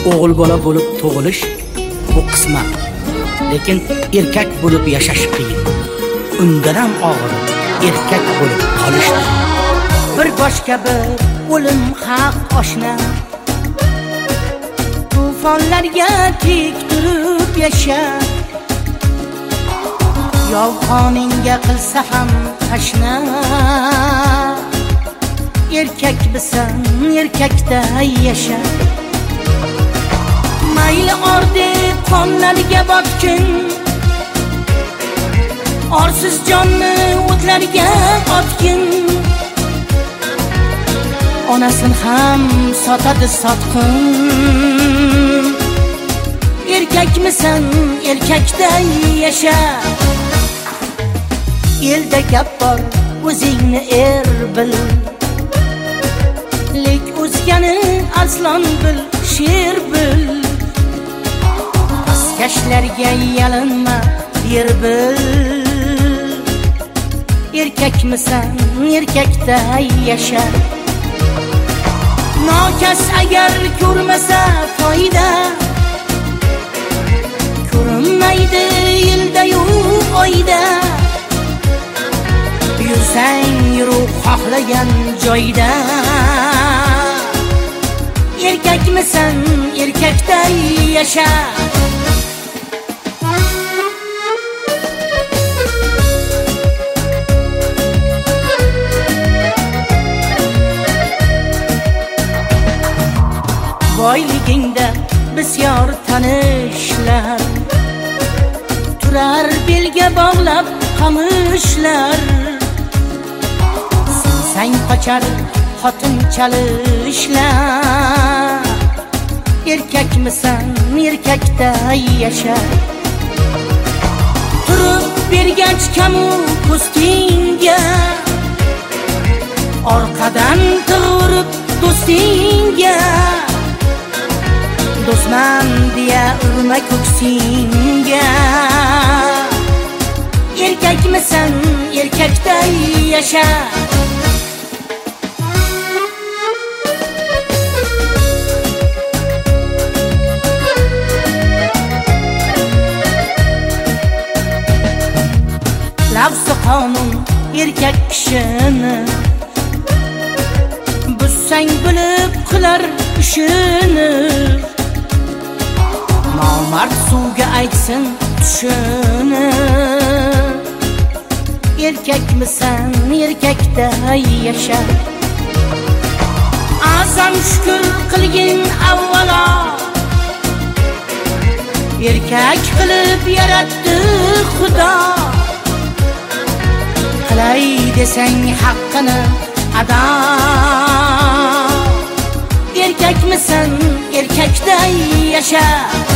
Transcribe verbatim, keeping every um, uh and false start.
o'g'il bola bo'lib tug'ilish bu qismat, lekin erkak bo'lib yashash qiyin. Undan ham og'ir erkak bo'lib qolish. Bir boshqa bir o'lim haq oshna, tufonlarga tik turib yasha. Yolg'oningga qilsa ham tashna, erkak bisan erkakda yasha. Mayli ordi qonlariga botgin, orsiz jonni o'tlarga otgin. Onasin ham sotadi sotqin, erkakmisan erkakda yasha. Elda gap bor o'zingni er bil, lek o'zgani arslon bil, sher bil. Askashlarga yalinma, yer bil. Erkakmisan erkakda yasha. Nokas agar ko'rmasa foyda, ko'rinmaydi yilda-yu oyda. Yursang yuru xohlagan joyda, erkakmisan erkakda yasha. Boyligingda bisyor tanishlar, turar belga bog'lab qamishlar. Sen qochar xotin chalishlar, erkakmisan erkakda yasha. Turib bergach kamu postingga, orqadan turib do'stingga. Do'stman deya urma ko'ksingga, erkakmisan erkakda yasha. Lafzi qonun erkak kishini, bussang bilib qilar ishini. Nomard suvga aytsin tushini, erkakmisan erkakda yasha. Azam shukr qilgin avvalo, erkak qilib yaratdi Xudo. Qilay desang haqqini ado, erkakmisan erkakda yasha.